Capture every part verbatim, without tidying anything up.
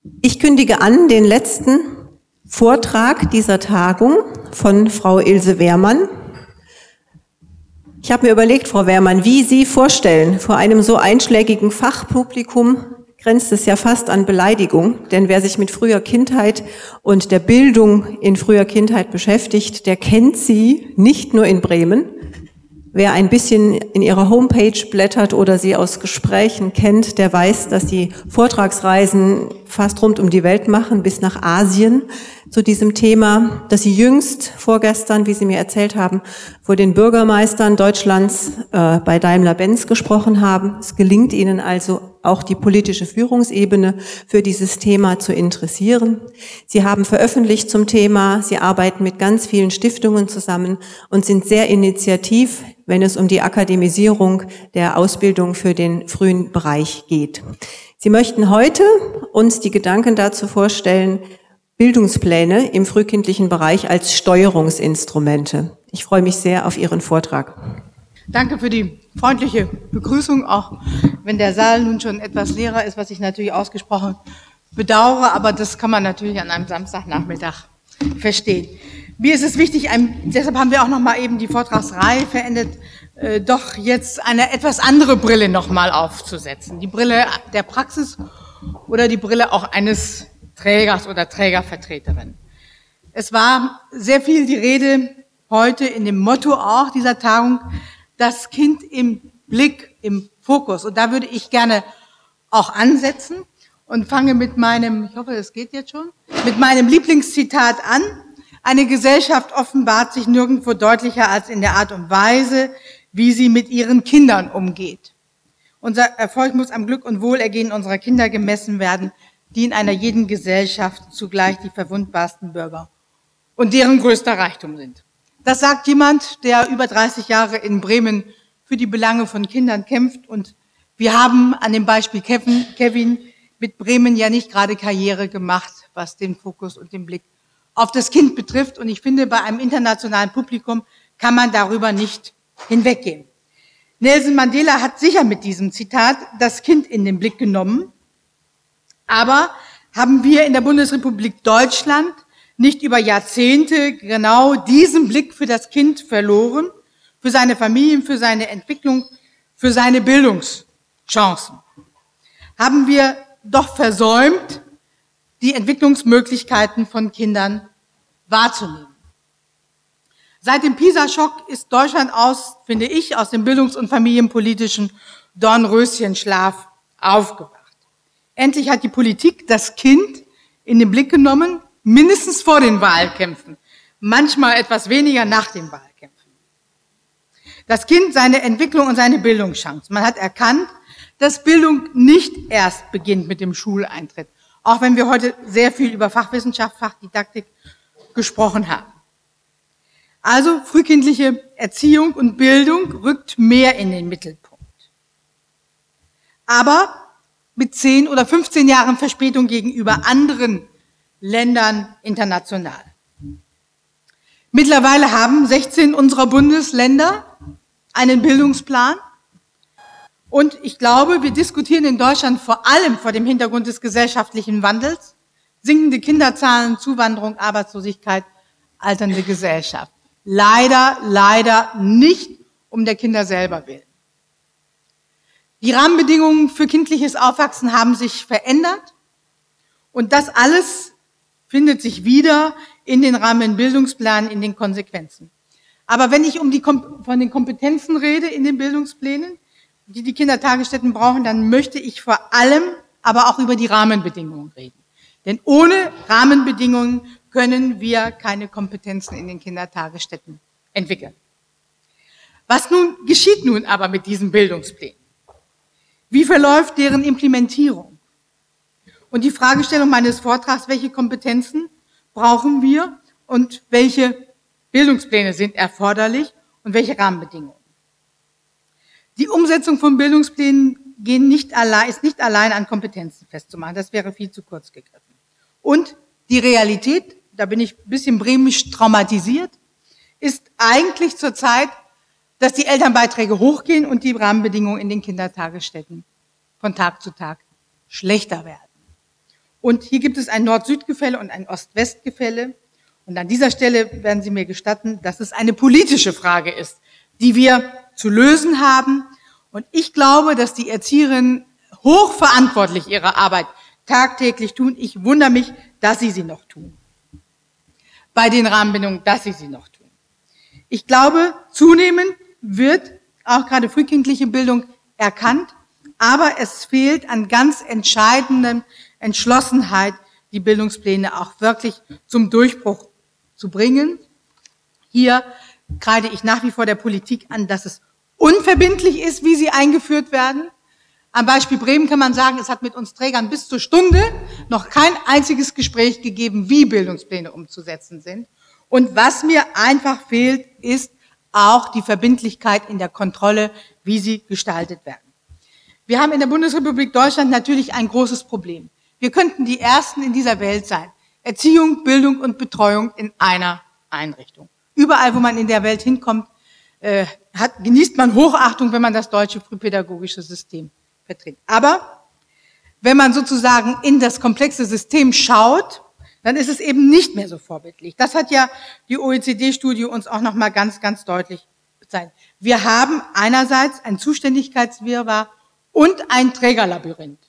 Ich kündige an den letzten Vortrag dieser Tagung von Frau Ilse Wehrmann. Ich habe mir überlegt, Frau Wehrmann, wie Sie vorstellen, vor einem so einschlägigen Fachpublikum grenzt es ja fast an Beleidigung, denn wer sich mit früher Kindheit und der Bildung in früher Kindheit beschäftigt, der kennt Sie nicht nur in Bremen. Wer ein bisschen in ihrer Homepage blättert oder sie aus Gesprächen kennt, der weiß, dass sie Vortragsreisen fast rund um die Welt machen, bis nach Asien zu diesem Thema, dass sie jüngst vorgestern, wie Sie mir erzählt haben, vor den Bürgermeistern Deutschlands äh, bei Daimler-Benz gesprochen haben. Es gelingt ihnen also auch die politische Führungsebene für dieses Thema zu interessieren. Sie haben veröffentlicht zum Thema, Sie arbeiten mit ganz vielen Stiftungen zusammen und sind sehr initiativ, wenn es um die Akademisierung der Ausbildung für den frühen Bereich geht. Sie möchten heute uns die Gedanken dazu vorstellen, Bildungspläne im frühkindlichen Bereich als Steuerungsinstrumente. Ich freue mich sehr auf Ihren Vortrag. Danke für die freundliche Begrüßung, auch wenn der Saal nun schon etwas leerer ist, was ich natürlich ausgesprochen bedauere, aber das kann man natürlich an einem Samstagnachmittag verstehen. Mir ist es wichtig, ein, deshalb haben wir auch noch mal eben die Vortragsreihe verendet, äh, doch jetzt eine etwas andere Brille noch mal aufzusetzen. Die Brille der Praxis oder die Brille auch eines Trägers oder Trägervertreterin. Es war sehr viel die Rede heute in dem Motto auch dieser Tagung, das Kind im Blick, im Fokus. Und da würde ich gerne auch ansetzen und fange mit meinem, ich hoffe, es geht jetzt schon, mit meinem Lieblingszitat an. Eine Gesellschaft offenbart sich nirgendwo deutlicher als in der Art und Weise, wie sie mit ihren Kindern umgeht. Unser Erfolg muss am Glück und Wohlergehen unserer Kinder gemessen werden, die in einer jeden Gesellschaft zugleich die verwundbarsten Bürger und deren größter Reichtum sind. Das sagt jemand, der über dreißig Jahre in Bremen für die Belange von Kindern kämpft. Und wir haben an dem Beispiel Kevin, Kevin mit Bremen ja nicht gerade Karriere gemacht, was den Fokus und den Blick auf das Kind betrifft. Und ich finde, bei einem internationalen Publikum kann man darüber nicht hinweggehen. Nelson Mandela hat sicher mit diesem Zitat das Kind in den Blick genommen. Aber haben wir in der Bundesrepublik Deutschland nicht über Jahrzehnte genau diesen Blick für das Kind verloren, für seine Familien, für seine Entwicklung, für seine Bildungschancen? Haben wir doch versäumt, die Entwicklungsmöglichkeiten von Kindern wahrzunehmen. Seit dem PISA-Schock ist Deutschland aus, finde ich, aus dem bildungs- und familienpolitischen Dornröschenschlaf aufgewacht. Endlich hat die Politik das Kind in den Blick genommen, mindestens vor den Wahlkämpfen, manchmal etwas weniger nach den Wahlkämpfen. Das Kind, seine Entwicklung und seine Bildungschance. Man hat erkannt, dass Bildung nicht erst beginnt mit dem Schuleintritt, auch wenn wir heute sehr viel über Fachwissenschaft, Fachdidaktik gesprochen haben. Also frühkindliche Erziehung und Bildung rückt mehr in den Mittelpunkt. Aber mit zehn oder fünfzehn Jahren Verspätung gegenüber anderen Ländern international. Mittlerweile haben sechzehn unserer Bundesländer einen Bildungsplan. Und ich glaube, wir diskutieren in Deutschland vor allem vor dem Hintergrund des gesellschaftlichen Wandels, sinkende Kinderzahlen, Zuwanderung, Arbeitslosigkeit, alternde Gesellschaft. Leider, leider nicht um der Kinder selber willen. Die Rahmenbedingungen für kindliches Aufwachsen haben sich verändert und das alles findet sich wieder in den Rahmenbildungsplanen, in den Konsequenzen. Aber wenn ich um die, von den Kompetenzen rede in den Bildungsplänen, die die Kindertagesstätten brauchen, dann möchte ich vor allem aber auch über die Rahmenbedingungen reden. Denn ohne Rahmenbedingungen können wir keine Kompetenzen in den Kindertagesstätten entwickeln. Was nun geschieht nun aber mit diesen Bildungsplänen? Wie verläuft deren Implementierung? Und die Fragestellung meines Vortrags, welche Kompetenzen brauchen wir und welche Bildungspläne sind erforderlich und welche Rahmenbedingungen? Die Umsetzung von Bildungsplänen gehen nicht allein, ist nicht allein an Kompetenzen festzumachen. Das wäre viel zu kurz gegriffen. Und die Realität, da bin ich ein bisschen bremisch traumatisiert, ist eigentlich zurzeit, dass die Elternbeiträge hochgehen und die Rahmenbedingungen in den Kindertagesstätten von Tag zu Tag schlechter werden. Und hier gibt es ein Nord-Süd-Gefälle und ein Ost-West-Gefälle. Und an dieser Stelle werden Sie mir gestatten, dass es eine politische Frage ist, die wir zu lösen haben. Und ich glaube, dass die Erzieherinnen hochverantwortlich ihre Arbeit tagtäglich tun. Ich wundere mich, dass sie sie noch tun. Bei den Rahmenbedingungen, dass sie sie noch tun. Ich glaube, zunehmend wird auch gerade frühkindliche Bildung erkannt, aber es fehlt an ganz entscheidender Entschlossenheit, die Bildungspläne auch wirklich zum Durchbruch zu bringen. Hier kreide ich nach wie vor der Politik an, dass es unverbindlich ist, wie sie eingeführt werden. Am Beispiel Bremen kann man sagen, es hat mit uns Trägern bis zur Stunde noch kein einziges Gespräch gegeben, wie Bildungspläne umzusetzen sind. Und was mir einfach fehlt, ist auch die Verbindlichkeit in der Kontrolle, wie sie gestaltet werden. Wir haben in der Bundesrepublik Deutschland natürlich ein großes Problem. Wir könnten die Ersten in dieser Welt sein. Erziehung, Bildung und Betreuung in einer Einrichtung. Überall, wo man in der Welt hinkommt, äh, hat, genießt man Hochachtung, wenn man das deutsche frühpädagogische System vertritt. Aber wenn man sozusagen in das komplexe System schaut, dann ist es eben nicht mehr so vorbildlich. Das hat ja die O E C D-Studie uns auch noch mal ganz, ganz deutlich gezeigt. Wir haben einerseits ein Zuständigkeitswirrwarr und ein Trägerlabyrinth.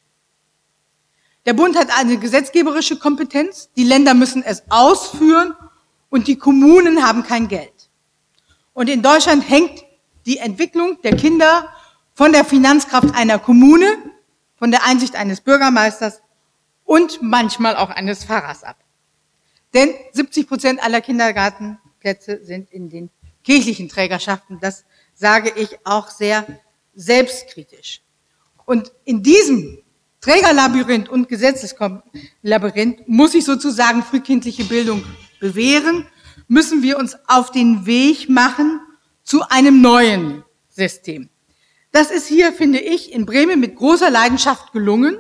Der Bund hat eine gesetzgeberische Kompetenz, die Länder müssen es ausführen und die Kommunen haben kein Geld. Und in Deutschland hängt die Entwicklung der Kinder von der Finanzkraft einer Kommune, von der Einsicht eines Bürgermeisters und manchmal auch eines Pfarrers ab. Denn siebzig Prozent aller Kindergartenplätze sind in den kirchlichen Trägerschaften. Das sage ich auch sehr selbstkritisch. Und in diesem Trägerlabyrinth und Gesetzeslabyrinth muss sich sozusagen frühkindliche Bildung bewähren, müssen wir uns auf den Weg machen zu einem neuen System. Das ist hier, finde ich, in Bremen mit großer Leidenschaft gelungen.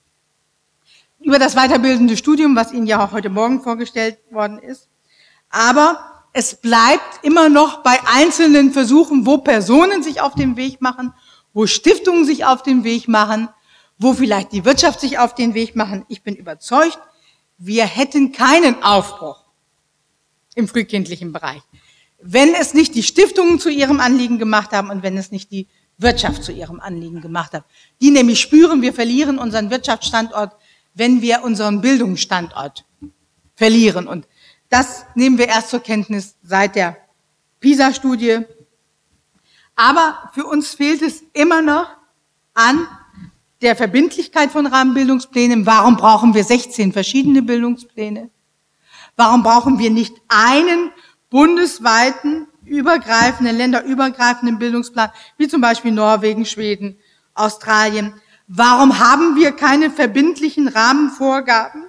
Über das weiterbildende Studium, was Ihnen ja auch heute Morgen vorgestellt worden ist. Aber es bleibt immer noch bei einzelnen Versuchen, wo Personen sich auf den Weg machen, wo Stiftungen sich auf den Weg machen, wo vielleicht die Wirtschaft sich auf den Weg machen. Ich bin überzeugt, wir hätten keinen Aufbruch im frühkindlichen Bereich, wenn es nicht die Stiftungen zu ihrem Anliegen gemacht haben und wenn es nicht die Wirtschaft zu ihrem Anliegen gemacht hat. Die nämlich spüren, wir verlieren unseren Wirtschaftsstandort, wenn wir unseren Bildungsstandort verlieren. Und das nehmen wir erst zur Kenntnis seit der PISA-Studie. Aber für uns fehlt es immer noch an der Verbindlichkeit von Rahmenbildungsplänen. Warum brauchen wir sechzehn verschiedene Bildungspläne? Warum brauchen wir nicht einen bundesweiten, übergreifenden, länderübergreifenden Bildungsplan, wie zum Beispiel Norwegen, Schweden, Australien? Warum haben wir keine verbindlichen Rahmenvorgaben?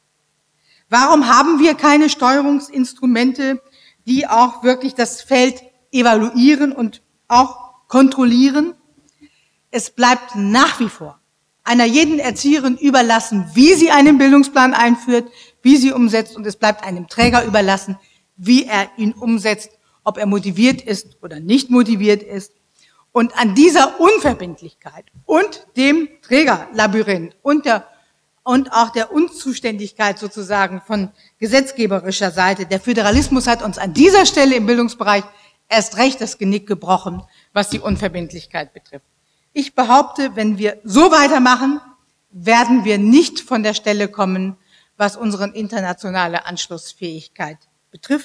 Warum haben wir keine Steuerungsinstrumente, die auch wirklich das Feld evaluieren und auch kontrollieren? Es bleibt nach wie vor einer jeden Erzieherin überlassen, wie sie einen Bildungsplan einführt, wie sie umsetzt, und es bleibt einem Träger überlassen, wie er ihn umsetzt, ob er motiviert ist oder nicht motiviert ist. Und an dieser Unverbindlichkeit und dem Trägerlabyrinth und der und auch der Unzuständigkeit sozusagen von gesetzgeberischer Seite, der Föderalismus hat uns an dieser Stelle im Bildungsbereich erst recht das Genick gebrochen, was die Unverbindlichkeit betrifft. Ich behaupte, wenn wir so weitermachen, werden wir nicht von der Stelle kommen, was unsere internationale Anschlussfähigkeit betrifft.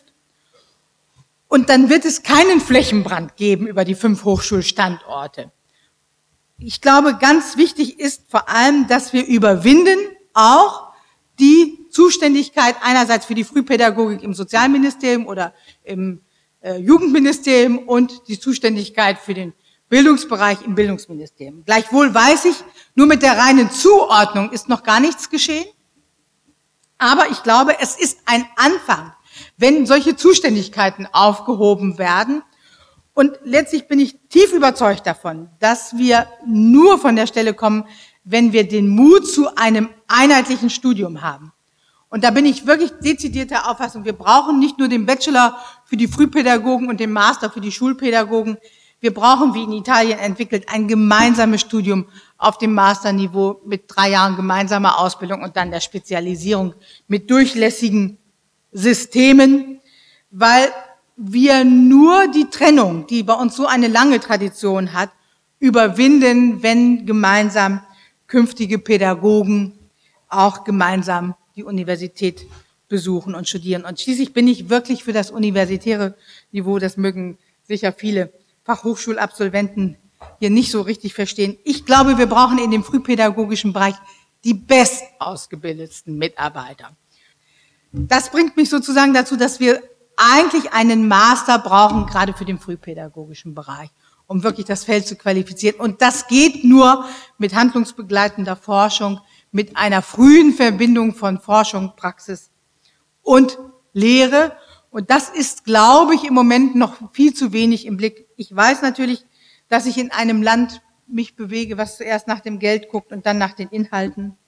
Und dann wird es keinen Flächenbrand geben über die fünf Hochschulstandorte. Ich glaube, ganz wichtig ist vor allem, dass wir überwinden auch die Zuständigkeit einerseits für die Frühpädagogik im Sozialministerium oder im äh, Jugendministerium und die Zuständigkeit für den Bildungsbereich im Bildungsministerium. Gleichwohl weiß ich, nur mit der reinen Zuordnung ist noch gar nichts geschehen. Aber ich glaube, es ist ein Anfang, wenn solche Zuständigkeiten aufgehoben werden. Und letztlich bin ich tief überzeugt davon, dass wir nur von der Stelle kommen, wenn wir den Mut zu einem einheitlichen Studium haben. Und da bin ich wirklich dezidierter Auffassung, wir brauchen nicht nur den Bachelor für die Frühpädagogen und den Master für die Schulpädagogen. Wir brauchen, wie in Italien entwickelt, ein gemeinsames Studium auf dem Masterniveau mit drei Jahren gemeinsamer Ausbildung und dann der Spezialisierung mit durchlässigen Systemen, weil wir nur die Trennung, die bei uns so eine lange Tradition hat, überwinden, wenn gemeinsam künftige Pädagogen auch gemeinsam die Universität besuchen und studieren. Und schließlich bin ich wirklich für das universitäre Niveau, das mögen sicher viele Fachhochschulabsolventen hier nicht so richtig verstehen. Ich glaube, wir brauchen in dem frühpädagogischen Bereich die bestausgebildetsten Mitarbeiter. Das bringt mich sozusagen dazu, dass wir eigentlich einen Master brauchen, gerade für den frühpädagogischen Bereich, um wirklich das Feld zu qualifizieren. Und das geht nur mit handlungsbegleitender Forschung, mit einer frühen Verbindung von Forschung, Praxis und Lehre. Und das ist, glaube ich, im Moment noch viel zu wenig im Blick. Ich weiß natürlich, dass ich in einem Land mich bewege, was zuerst nach dem Geld guckt und dann nach den Inhalten,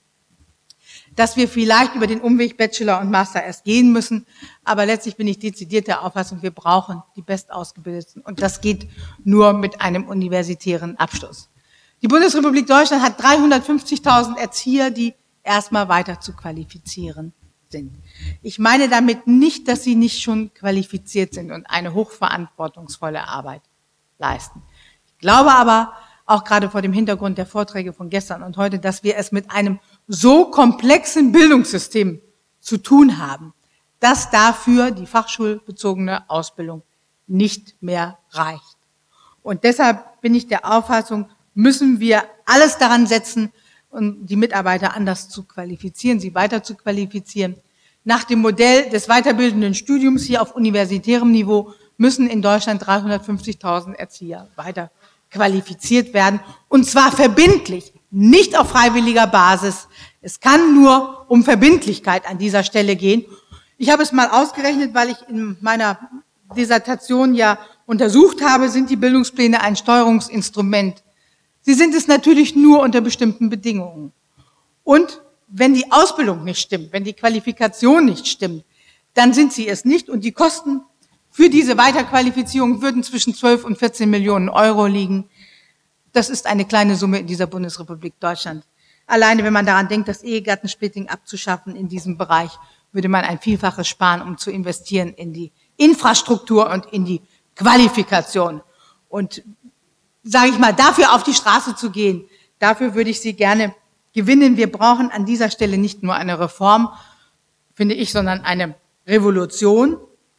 dass wir vielleicht über den Umweg Bachelor und Master erst gehen müssen, aber letztlich bin ich dezidiert der Auffassung, wir brauchen die Bestausgebildeten und das geht nur mit einem universitären Abschluss. Die Bundesrepublik Deutschland hat dreihundertfünfzigtausend Erzieher, die erstmal weiter zu qualifizieren sind. Ich meine damit nicht, dass sie nicht schon qualifiziert sind und eine hochverantwortungsvolle Arbeit leisten. Ich glaube aber, auch gerade vor dem Hintergrund der Vorträge von gestern und heute, dass wir es mit einem so komplexen Bildungssystem zu tun haben, dass dafür die fachschulbezogene Ausbildung nicht mehr reicht. Und deshalb bin ich der Auffassung, müssen wir alles daran setzen, um die Mitarbeiter anders zu qualifizieren, sie weiter zu qualifizieren. Nach dem Modell des weiterbildenden Studiums hier auf universitärem Niveau müssen in Deutschland dreihundertfünfzigtausend Erzieher weiter qualifiziert werden, und zwar verbindlich, nicht auf freiwilliger Basis. Es kann nur um Verbindlichkeit an dieser Stelle gehen. Ich habe es mal ausgerechnet, weil ich in meiner Dissertation ja untersucht habe, sind die Bildungspläne ein Steuerungsinstrument. Sie sind es natürlich nur unter bestimmten Bedingungen. Und wenn die Ausbildung nicht stimmt, wenn die Qualifikation nicht stimmt, dann sind sie es nicht, und die Kosten für diese Weiterqualifizierung würden zwischen zwölf und vierzehn Millionen Euro liegen. Das ist eine kleine Summe in dieser Bundesrepublik Deutschland. Alleine, wenn man daran denkt, das Ehegattensplitting abzuschaffen in diesem Bereich, würde man ein Vielfaches sparen, um zu investieren in die Infrastruktur und in die Qualifikation. Und sage ich mal, dafür auf die Straße zu gehen, dafür würde ich Sie gerne gewinnen. Wir brauchen an dieser Stelle nicht nur eine Reform, finde ich, sondern eine Revolution.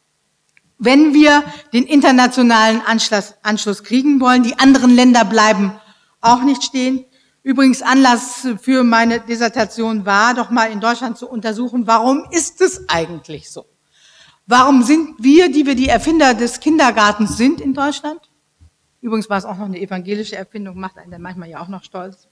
Wenn wir den internationalen Anschluss, Anschluss kriegen wollen, die anderen Länder bleiben auch nicht stehen. Übrigens, Anlass für meine Dissertation war, doch mal in Deutschland zu untersuchen, warum ist es eigentlich so? Warum sind wir, die wir die Erfinder des Kindergartens sind in Deutschland? Übrigens war es auch noch eine evangelische Erfindung, macht einen dann manchmal ja auch noch stolz.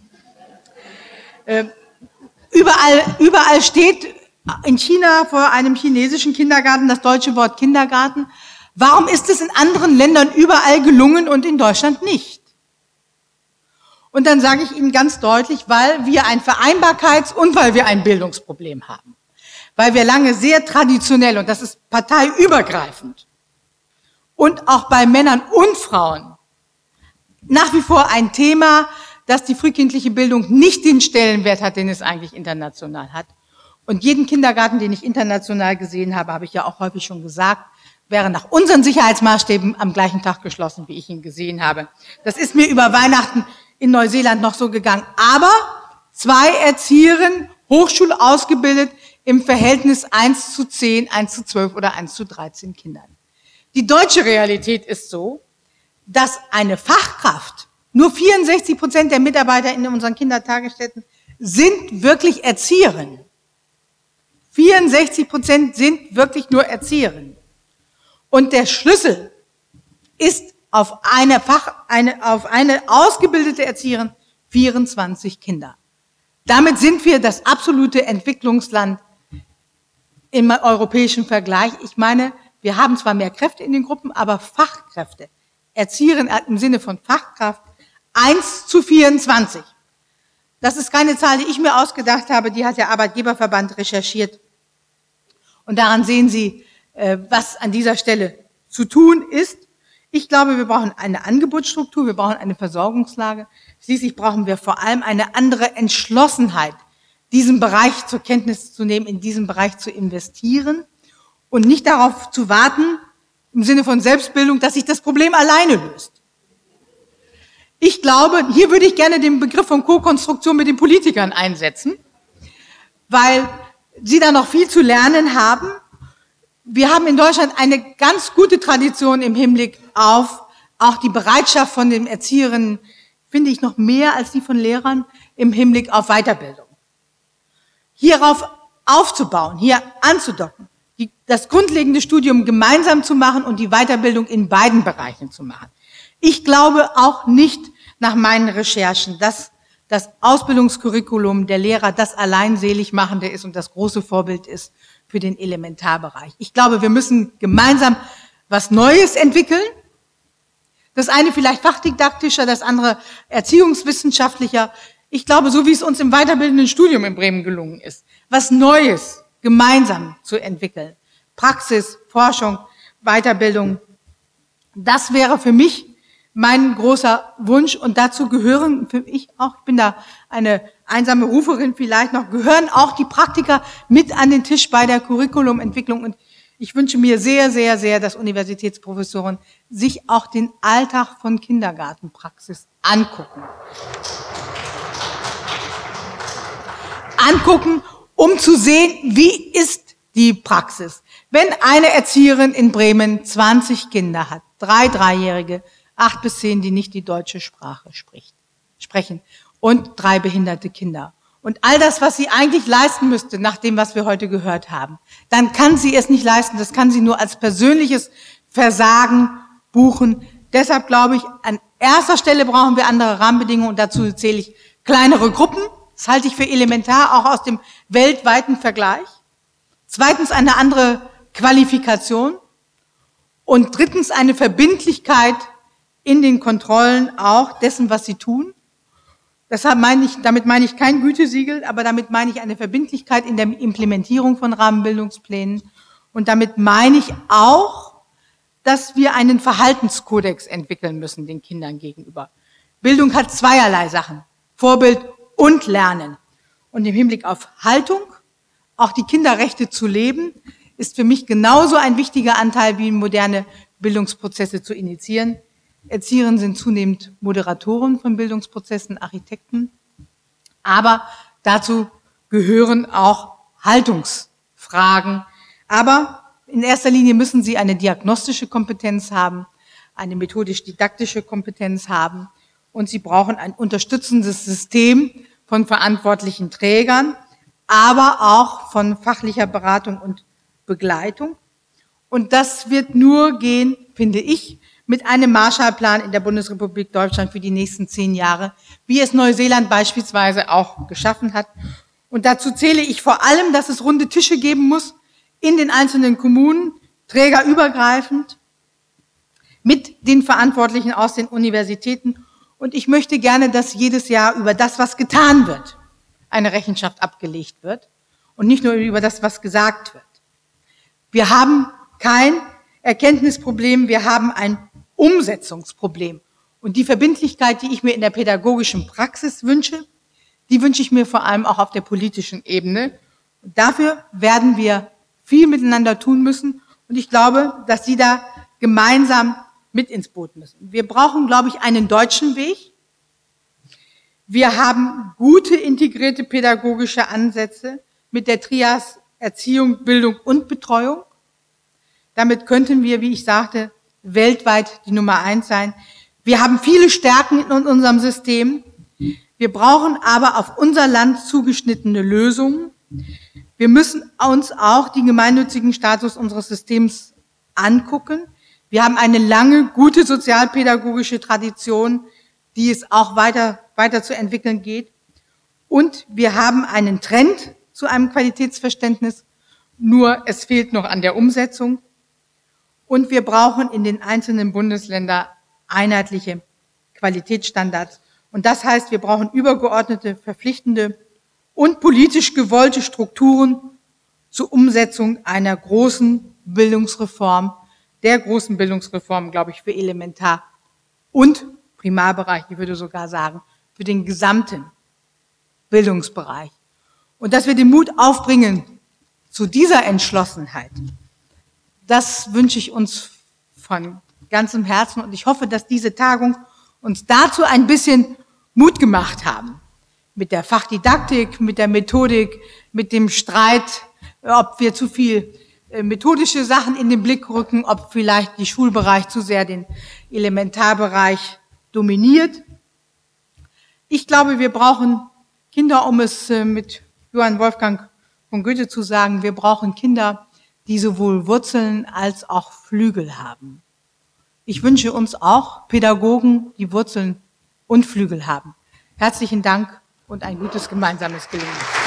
Äh, überall, überall steht in China vor einem chinesischen Kindergarten das deutsche Wort Kindergarten. Warum ist es in anderen Ländern überall gelungen und in Deutschland nicht? Und dann sage ich Ihnen ganz deutlich, weil wir ein Vereinbarkeits- und weil wir ein Bildungsproblem haben. Weil wir lange sehr traditionell, und das ist parteiübergreifend, und auch bei Männern und Frauen nach wie vor ein Thema, dass die frühkindliche Bildung nicht den Stellenwert hat, den es eigentlich international hat. Und jeden Kindergarten, den ich international gesehen habe, habe ich ja auch häufig schon gesagt, wäre nach unseren Sicherheitsmaßstäben am gleichen Tag geschlossen, wie ich ihn gesehen habe. Das ist mir über Weihnachten in Neuseeland noch so gegangen. Aber zwei Erzieherinnen, Hochschul ausgebildet, im Verhältnis eins zu zehn, eins zu zwölf oder eins zu dreizehn Kindern. Die deutsche Realität ist so, dass eine Fachkraft, nur vierundsechzig Prozent der Mitarbeiter in unseren Kindertagesstätten sind wirklich Erzieherinnen. vierundsechzig Prozent sind wirklich nur Erzieherinnen. Und der Schlüssel ist auf eine Fach, eine, auf eine ausgebildete Erzieherin vierundzwanzig Kinder. Damit sind wir das absolute Entwicklungsland im europäischen Vergleich. Ich meine, wir haben zwar mehr Kräfte in den Gruppen, aber Fachkräfte, Erzieherin im Sinne von Fachkraft, eins zu vierundzwanzig. Das ist keine Zahl, die ich mir ausgedacht habe, die hat der Arbeitgeberverband recherchiert. Und daran sehen Sie, was an dieser Stelle zu tun ist. Ich glaube, wir brauchen eine Angebotsstruktur, wir brauchen eine Versorgungslage. Schließlich brauchen wir vor allem eine andere Entschlossenheit, diesen Bereich zur Kenntnis zu nehmen, in diesen Bereich zu investieren und nicht darauf zu warten, im Sinne von Selbstbildung, dass sich das Problem alleine löst. Ich glaube, hier würde ich gerne den Begriff von Co-Konstruktion mit den Politikern einsetzen, weil sie da noch viel zu lernen haben. Wir haben in Deutschland eine ganz gute Tradition im Hinblick auf auch die Bereitschaft von den Erzieherinnen, finde ich noch mehr als die von Lehrern, im Hinblick auf Weiterbildung. Hierauf aufzubauen, hier anzudocken, die, das grundlegende Studium gemeinsam zu machen und die Weiterbildung in beiden Bereichen zu machen. Ich glaube auch nicht nach meinen Recherchen, dass das Ausbildungskurriculum der Lehrer das allein Seligmachende ist und das große Vorbild ist für den Elementarbereich. Ich glaube, wir müssen gemeinsam was Neues entwickeln. Das eine vielleicht fachdidaktischer, das andere erziehungswissenschaftlicher. Ich glaube, so wie es uns im weiterbildenden Studium in Bremen gelungen ist, was Neues gemeinsam zu entwickeln. Praxis, Forschung, Weiterbildung. Das wäre für mich mein großer Wunsch und dazu gehören für mich auch, ich bin da eine einsame Ruferin vielleicht noch, gehören auch die Praktiker mit an den Tisch bei der Curriculumentwicklung und ich wünsche mir sehr, sehr, sehr, dass Universitätsprofessoren sich auch den Alltag von Kindergartenpraxis angucken. Angucken, um zu sehen, wie ist die Praxis. Wenn eine Erzieherin in Bremen zwanzig Kinder hat, drei Dreijährige, acht bis zehn, die nicht die deutsche Sprache spricht, sprechen und drei behinderte Kinder. Und all das, was sie eigentlich leisten müsste, nach dem, was wir heute gehört haben, dann kann sie es nicht leisten. Das kann sie nur als persönliches Versagen buchen. Deshalb glaube ich, an erster Stelle brauchen wir andere Rahmenbedingungen und dazu zähle ich kleinere Gruppen. Das halte ich für elementar, auch aus dem weltweiten Vergleich. Zweitens eine andere Qualifikation. Und drittens eine Verbindlichkeit in den Kontrollen auch dessen, was sie tun. Deshalb meine ich, damit meine ich kein Gütesiegel, aber damit meine ich eine Verbindlichkeit in der Implementierung von Rahmenbildungsplänen. Und damit meine ich auch, dass wir einen Verhaltenskodex entwickeln müssen den Kindern gegenüber. Bildung hat zweierlei Sachen, Vorbild und Lernen. Und im Hinblick auf Haltung, auch die Kinderrechte zu leben, ist für mich genauso ein wichtiger Anteil wie moderne Bildungsprozesse zu initiieren. Erzieherinnen sind zunehmend Moderatoren von Bildungsprozessen, Architekten, aber dazu gehören auch Haltungsfragen. Aber in erster Linie müssen sie eine diagnostische Kompetenz haben, eine methodisch-didaktische Kompetenz haben und sie brauchen ein unterstützendes System von verantwortlichen Trägern, aber auch von fachlicher Beratung und Begleitung. Und das wird nur gehen, finde ich, mit einem Marshallplan in der Bundesrepublik Deutschland für die nächsten zehn Jahre, wie es Neuseeland beispielsweise auch geschaffen hat. Und dazu zähle ich vor allem, dass es runde Tische geben muss in den einzelnen Kommunen, trägerübergreifend, mit den Verantwortlichen aus den Universitäten. Und ich möchte gerne, dass jedes Jahr über das, was getan wird, eine Rechenschaft abgelegt wird und nicht nur über das, was gesagt wird. Wir haben kein Erkenntnisproblem, wir haben ein Umsetzungsproblem. Und die Verbindlichkeit, die ich mir in der pädagogischen Praxis wünsche, die wünsche ich mir vor allem auch auf der politischen Ebene. Und dafür werden wir viel miteinander tun müssen. Und ich glaube, dass Sie da gemeinsam mit ins Boot müssen. Wir brauchen, glaube ich, einen deutschen Weg. Wir haben gute integrierte pädagogische Ansätze mit der Trias Erziehung, Bildung und Betreuung. Damit könnten wir, wie ich sagte, weltweit die Nummer eins sein. Wir haben viele Stärken in unserem System. Wir brauchen aber auf unser Land zugeschnittene Lösungen. Wir müssen uns auch den gemeinnützigen Status unseres Systems angucken. Wir haben eine lange, gute sozialpädagogische Tradition, die es auch weiter, weiter zu entwickeln geht. Und wir haben einen Trend zu einem Qualitätsverständnis, nur es fehlt noch an der Umsetzung. Und wir brauchen in den einzelnen Bundesländern einheitliche Qualitätsstandards. Und das heißt, wir brauchen übergeordnete, verpflichtende und politisch gewollte Strukturen zur Umsetzung einer großen Bildungsreform, der großen Bildungsreformen, glaube ich, für Elementar- und Primarbereich, ich würde sogar sagen, für den gesamten Bildungsbereich. Und dass wir den Mut aufbringen zu dieser Entschlossenheit, das wünsche ich uns von ganzem Herzen. Und ich hoffe, dass diese Tagung uns dazu ein bisschen Mut gemacht haben. Mit der Fachdidaktik, mit der Methodik, mit dem Streit, ob wir zu viel methodische Sachen in den Blick rücken, ob vielleicht der Schulbereich zu sehr den Elementarbereich dominiert. Ich glaube, wir brauchen Kinder, um es mit Johann Wolfgang von Goethe zu sagen, wir brauchen Kinder, die sowohl Wurzeln als auch Flügel haben. Ich wünsche uns auch Pädagogen, die Wurzeln und Flügel haben. Herzlichen Dank und ein gutes gemeinsames Gelingen.